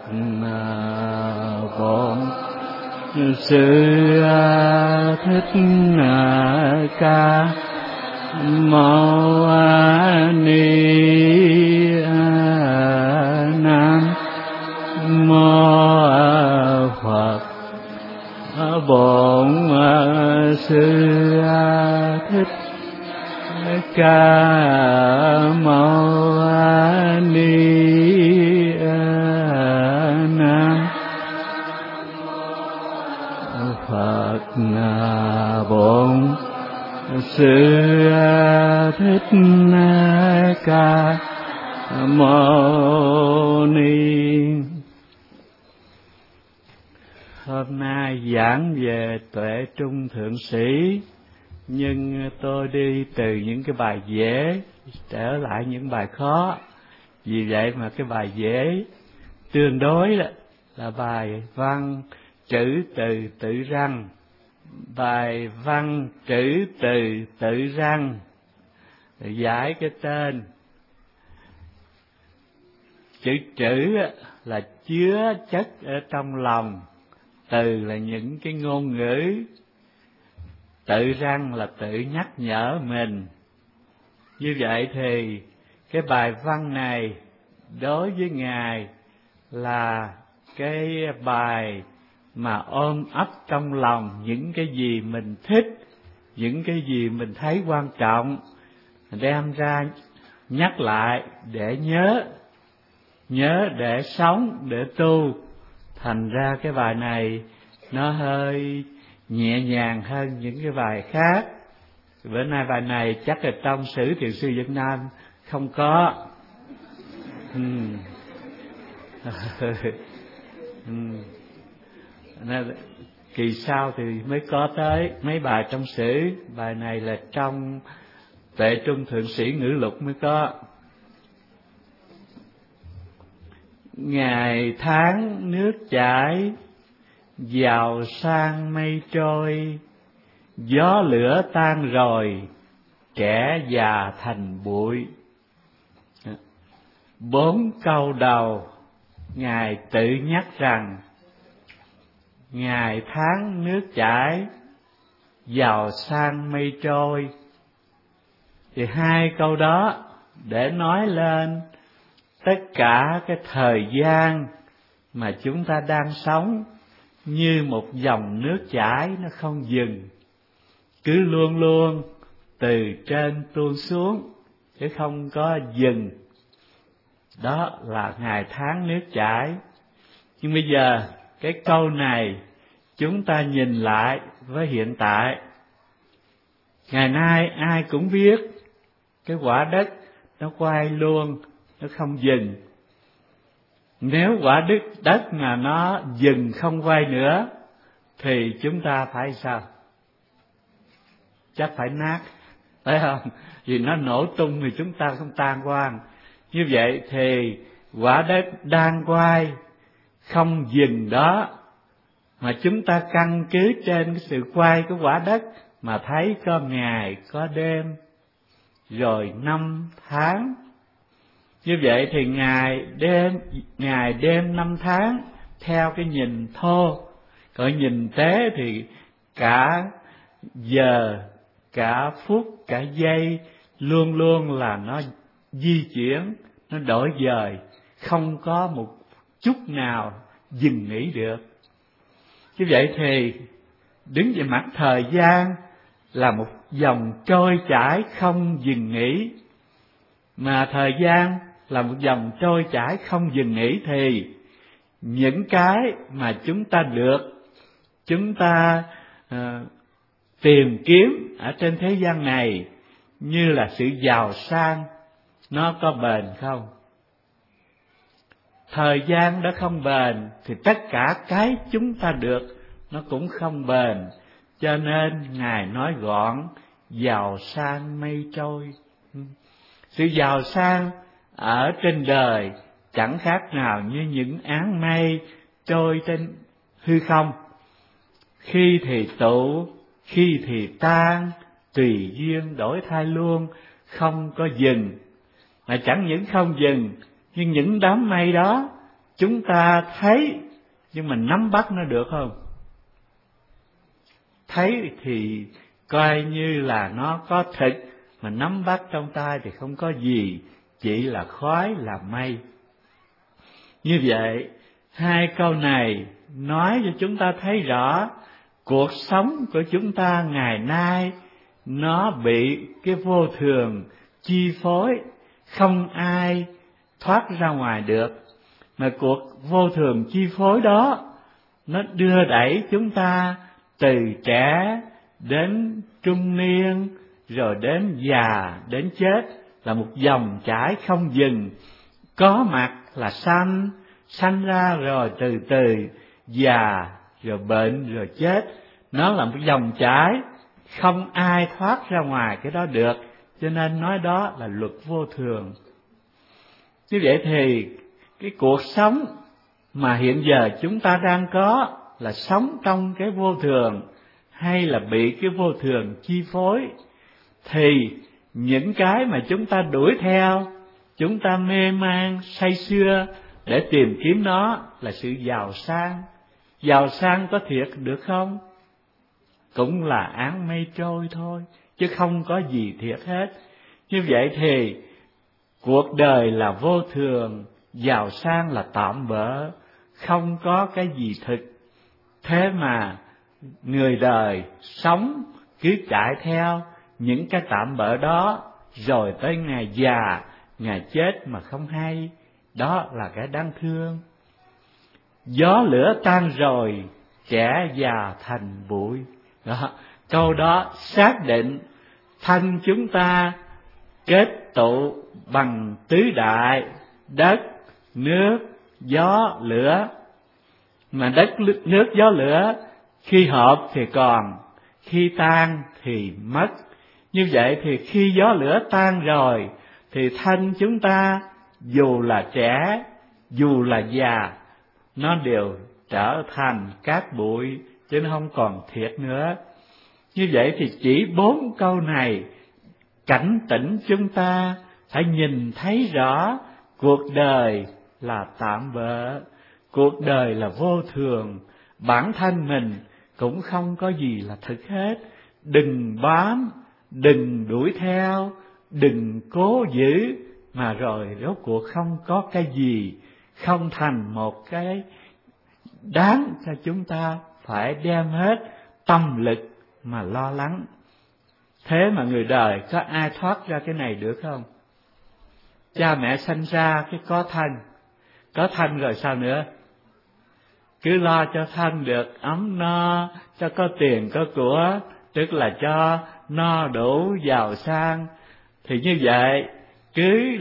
Bổn Sư Thích Ca Mâu Ni Nam Mô Phật. Bổn Sư Thích Ca Mâu Ni Nam Phật. Bổn Sư Thích Ca Mâu Ni. Hôm nay giảng về tuệ trung thượng sĩ, nhưng tôi đi từ những cái bài dễ trở lại những bài khó. Vì vậy mà cái bài dễ tương đối là bài văn trữ từ tự răng. Bài văn trữ từ tự răng giải cái tên. Chữ trữ là chứa chất ở trong lòng, từ là những cái ngôn ngữ, tự răng là tự nhắc nhở mình. Như vậy thì cái bài văn này đối với Ngài là cái bài mà ôm ấp trong lòng những cái gì mình thích, những cái gì mình thấy quan trọng, đem ra nhắc lại để nhớ để sống, để tu. Thành ra cái bài này nó hơi nhẹ nhàng hơn những cái bài khác. Bữa nay bài này chắc là trong sử thiền sư Việt Nam không có. Nên kỳ sau thì mới có tới mấy bài trong sử. Bài này là trong Tuệ Trung Thượng Sĩ Ngữ Lục mới có. Ngày tháng nước chảy, giàu sang mây trôi, gió lửa tan rồi, kẻ già thành bụi. 4 câu đầu Ngài tự nhắc rằng ngày tháng nước chảy, giàu sang mây trôi. Thì 2 câu đó để nói lên tất cả cái thời gian mà chúng ta đang sống như một dòng nước chảy, nó không dừng, cứ luôn luôn từ trên tuôn xuống chứ không có dừng. Đó là ngày tháng nước chảy. Nhưng bây giờ cái câu này chúng ta nhìn lại với hiện tại. Ngày nay ai cũng biết cái quả đất nó quay luôn, nó không dừng. Nếu quả đất mà nó dừng không quay nữa thì chúng ta phải sao? Chắc phải nát, phải không? Vì nó nổ tung thì chúng ta không tan quang. Như vậy thì quả đất đang quay không dừng đó, mà chúng ta căn cứ trên cái sự quay của quả đất mà thấy có ngày có đêm, rồi năm tháng. Như vậy thì ngày đêm năm tháng theo cái nhìn thô. Còn nhìn tế thì cả giờ, cả phút, cả giây luôn luôn là nó di chuyển, nó đổi dời, không có một chút nào dừng nghỉ được. Như vậy thì đứng về mặt thời gian là một dòng trôi chảy không dừng nghỉ. Mà thời gian là một dòng trôi chảy không dừng nghỉ thì những cái mà chúng ta được, chúng ta tìm kiếm ở trên thế gian này, như là sự giàu sang, nó có bền không? Thời gian đó không bền thì tất cả cái chúng ta được nó cũng không bền. Cho nên Ngài nói gọn, giàu sang mây trôi. Sự giàu sang ở trên đời chẳng khác nào như những áng mây trôi trên hư không. Khi thì tụ, khi thì tan, tùy duyên đổi thay luôn, không có dừng. Mà chẳng những không dừng, nhưng những đám mây đó chúng ta thấy nhưng mà nắm bắt nó được không? Thấy thì coi như là nó có thực, mà nắm bắt trong tay thì không có gì, chỉ là khói là mây. Như vậy, hai câu này nói cho chúng ta thấy rõ cuộc sống của chúng ta ngày nay nó bị cái vô thường chi phối, không ai thoát ra ngoài được. Mà cuộc vô thường chi phối đó nó đưa đẩy chúng ta từ trẻ đến trung niên, rồi đến già, đến chết, là một dòng chảy không dừng. Có mặt là sanh ra rồi từ từ già, rồi bệnh, rồi chết. Nó là một dòng chảy, không ai thoát ra ngoài cái đó được. Cho nên nói đó là luật vô thường. Như vậy thì cái cuộc sống mà hiện giờ chúng ta đang có là sống trong cái vô thường, hay là bị cái vô thường chi phối? Thì những cái mà chúng ta đuổi theo, chúng ta mê man say sưa để tìm kiếm nó là sự giàu sang. Giàu sang có thiệt được không? Cũng là áng mây trôi thôi, chứ không có gì thiệt hết. Như vậy thì cuộc đời là vô thường, giàu sang là tạm bợ, không có cái gì thực. Thế mà người đời sống cứ chạy theo những cái tạm bợ đó, rồi tới ngày già, ngày chết mà không hay. Đó là cái đáng thương. Gió lửa tan rồi, trẻ già thành bụi. Đó, câu đó xác định thân chúng ta kết tụ bằng tứ đại: đất, nước, gió, lửa. Mà đất, nước, gió, lửa khi hợp thì còn, khi tan thì mất. Như vậy thì khi gió lửa tan rồi thì thân chúng ta dù là trẻ, dù là già, nó đều trở thành cát bụi, chứ nó không còn thiệt nữa. Như vậy thì chỉ 4 câu này cảnh tỉnh chúng ta phải nhìn thấy rõ cuộc đời là tạm bợ, cuộc đời là vô thường, bản thân mình cũng không có gì là thực hết. Đừng bám, đừng đuổi theo, đừng cố giữ, mà rồi rốt cuộc không có cái gì, không thành một cái đáng cho chúng ta phải đem hết tâm lực mà lo lắng. Thế mà người đời có ai thoát ra cái này được không? Cha mẹ sanh ra cái có thân rồi sao nữa? Cứ lo cho thân được ấm no, cho có tiền có của, tức là cho no đủ giàu sang. Thì như vậy cứ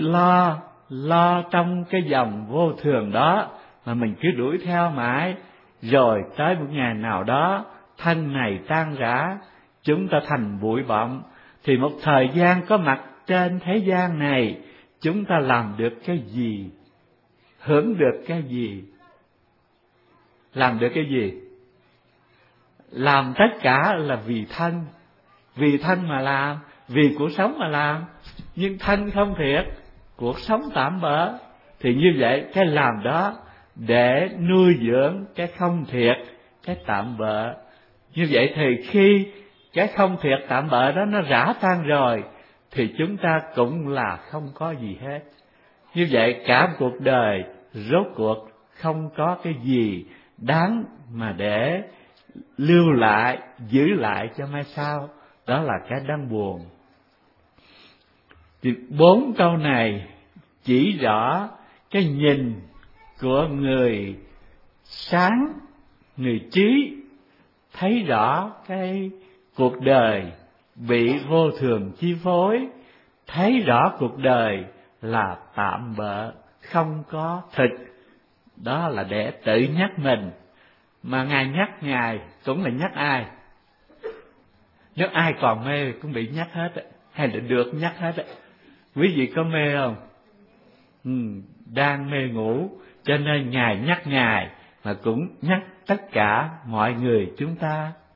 lo trong cái dòng vô thường đó mà mình cứ đuổi theo mãi, rồi tới một ngày nào đó thân này tan rã, chúng ta thành bụi bặm. Thì một thời gian có mặt trên thế gian này, chúng ta làm được cái gì? Hưởng được cái gì? Làm được cái gì? Làm tất cả là vì thân mà làm, vì cuộc sống mà làm. Nhưng thân không thiệt, cuộc sống tạm bỡ, thì như vậy cái làm đó để nuôi dưỡng cái không thiệt, cái tạm bợ. Như vậy thì khi cái không thiệt tạm bợ đó nó rã tan rồi, thì chúng ta cũng là không có gì hết. Như vậy cả một cuộc đời rốt cuộc không có cái gì đáng mà để lưu lại, giữ lại cho mai sau. Đó là cái đáng buồn. Thì 4 câu này chỉ rõ cái nhìn của người sáng, người trí, thấy rõ cái cuộc đời bị vô thường chi phối, thấy rõ cuộc đời là tạm bợ, không có thực. Đó là để tự nhắc mình. Mà Ngài nhắc Ngài cũng là nhắc ai? Nếu ai còn mê cũng bị nhắc hết, hay là được nhắc hết. Quý vị có mê không? Đang mê ngủ, cho nên Ngài nhắc Ngài, mà cũng nhắc tất cả mọi người chúng ta.